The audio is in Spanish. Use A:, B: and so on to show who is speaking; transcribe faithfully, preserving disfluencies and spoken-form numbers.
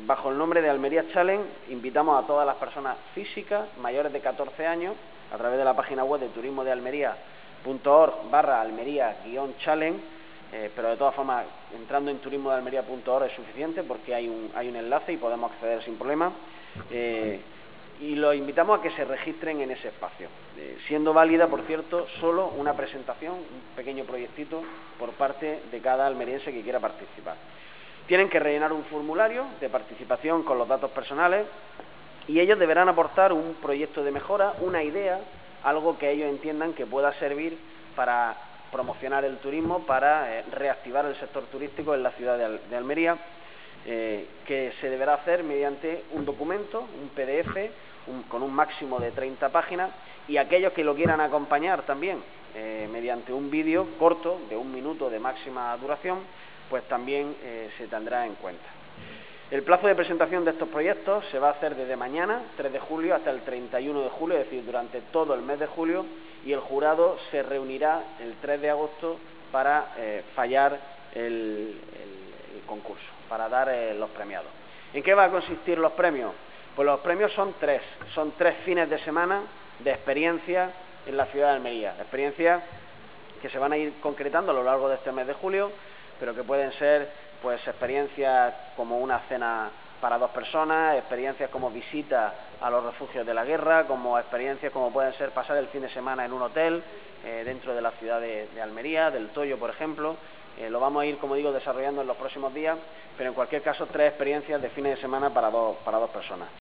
A: bajo el nombre de Almería Challenge, invitamos a todas las personas físicas mayores de catorce años, a través de la página web de turismo de almería punto org barra almería guión challenge, eh, pero de todas formas, entrando en turismo de almería punto org es suficiente porque hay un, hay un enlace y podemos acceder sin problema. Eh, y los invitamos a que se registren en ese espacio, eh, siendo válida, por cierto, solo una presentación, un pequeño proyectito por parte de cada almeriense que quiera participar. Tienen que rellenar un formulario de participación con los datos personales y ellos deberán aportar un proyecto de mejora, una idea, algo que ellos entiendan que pueda servir para promocionar el turismo, para eh, reactivar el sector turístico en la ciudad de, Al de Almería, eh, que se deberá hacer mediante un documento, un P D F, un, con un máximo de treinta páginas, y aquellos que lo quieran acompañar también eh, mediante un vídeo corto de un minuto de máxima duración, pues también eh, se tendrá en cuenta. El plazo de presentación de estos proyectos se va a hacer desde mañana, tres de julio, hasta el treinta y uno de julio, es decir, durante todo el mes de julio, y el jurado se reunirá el tres de agosto para eh, fallar el, el, el concurso, para dar eh, los premiados. ¿En qué van a consistir los premios? Pues los premios son tres, son tres fines de semana de experiencia en la ciudad de Almería, experiencias que se van a ir concretando a lo largo de este mes de julio, pero que pueden ser pues experiencias como una cena para dos personas, experiencias como visitas a los refugios de la guerra, como experiencias como pueden ser pasar el fin de semana en un hotel eh, dentro de la ciudad de, de Almería, del Toyo, por ejemplo. Eh, lo vamos a ir, como digo, desarrollando en los próximos días, pero en cualquier caso tres experiencias de fines de semana para dos, para dos personas.